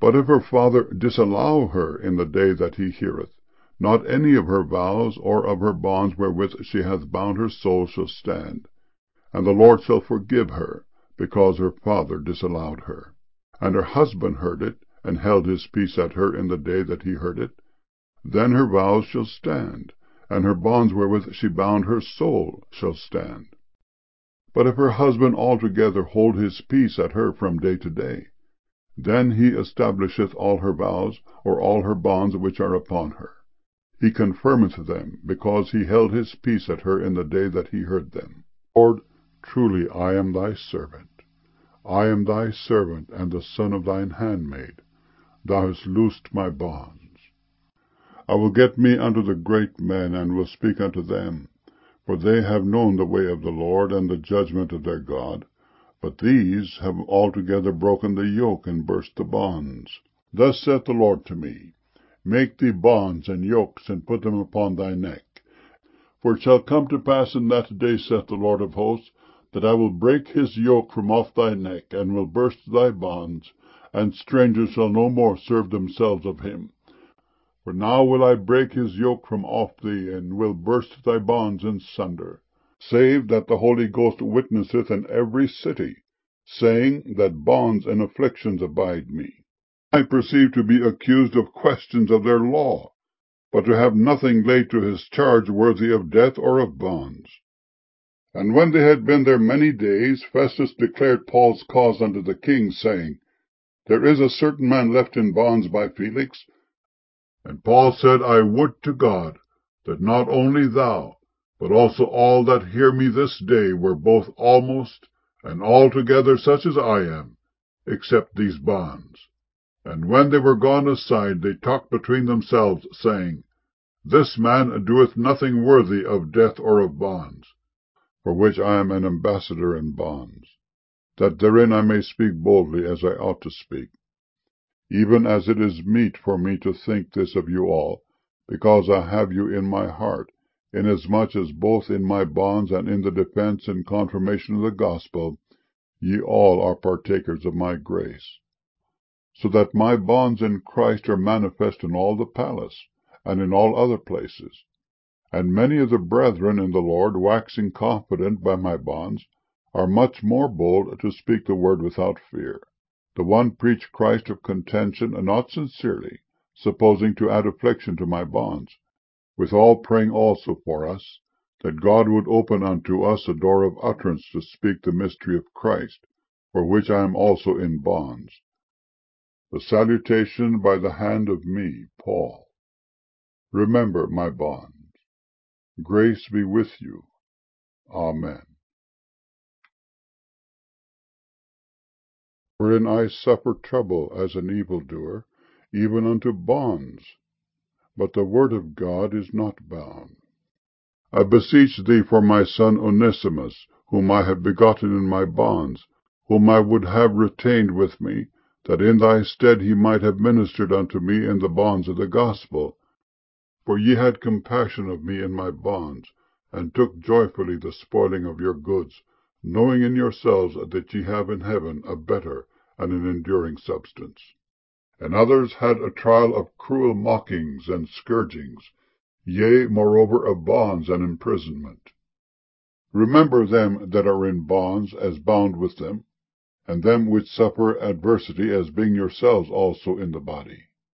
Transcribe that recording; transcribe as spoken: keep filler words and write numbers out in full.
But if her father disallow her in the day that he heareth, not any of her vows or of her bonds wherewith she hath bound her soul shall stand, and the Lord shall forgive her, because her father disallowed her. And her husband heard it, and held his peace at her in the day that he heard it, then her vows shall stand, and her bonds wherewith she bound her soul shall stand. But if her husband altogether hold his peace at her from day to day, then he establisheth all her vows, or all her bonds which are upon her. He confirmeth them, because he held his peace at her in the day that he heard them. Lord, truly I am thy servant. I am thy servant, and the son of thine handmaid. Thou hast loosed my bonds. I will get me unto the great men, and will speak unto them. For they have known the way of the Lord, and the judgment of their God. But these have altogether broken the yoke, and burst the bonds. Thus saith the Lord to me, Make thee bonds and yokes, and put them upon thy neck. For it shall come to pass in that day, saith the Lord of hosts, that I will break his yoke from off thy neck, and will burst thy bonds, and strangers shall no more serve themselves of him. For now will I break his yoke from off thee, and will burst thy bonds in sunder, save that the Holy Ghost witnesseth in every city, saying that bonds and afflictions abide me. I perceive to be accused of questions of their law, but to have nothing laid to his charge worthy of death or of bonds. And when they had been there many days, Festus declared Paul's cause unto the king, saying, There is a certain man left in bonds by Felix. And Paul said, I would to God that not only thou, but also all that hear me this day were both almost and altogether such as I am, except these bonds. And when they were gone aside, they talked between themselves, saying, This man doeth nothing worthy of death or of bonds, for which I am an ambassador in bonds, that therein I may speak boldly as I ought to speak. Even as it is meet for me to think this of you all, because I have you in my heart, inasmuch as both in my bonds and in the defense and confirmation of the gospel ye all are partakers of my grace. So that my bonds in Christ are manifest in all the palace, and in all other places. And many of the brethren in the Lord, waxing confident by my bonds, are much more bold to speak the word without fear. The one preached Christ of contention, and not sincerely, supposing to add affliction to my bonds, withal praying also for us, that God would open unto us a door of utterance to speak the mystery of Christ, for which I am also in bonds. The salutation by the hand of me, Paul. Remember my bonds. Grace be with you. Amen. Wherein I suffer trouble as an evildoer, even unto bonds. But the word of God is not bound. I beseech thee for my son Onesimus, whom I have begotten in my bonds, whom I would have retained with me, that in thy stead he might have ministered unto me in the bonds of the gospel. For ye had compassion of me in my bonds, and took joyfully the spoiling of your goods, knowing in yourselves that ye have in heaven a better and an enduring substance. And others had a trial of cruel mockings and scourgings, yea, moreover of bonds and imprisonment. Remember them that are in bonds as bound with them, and them which suffer adversity as being yourselves also in the body.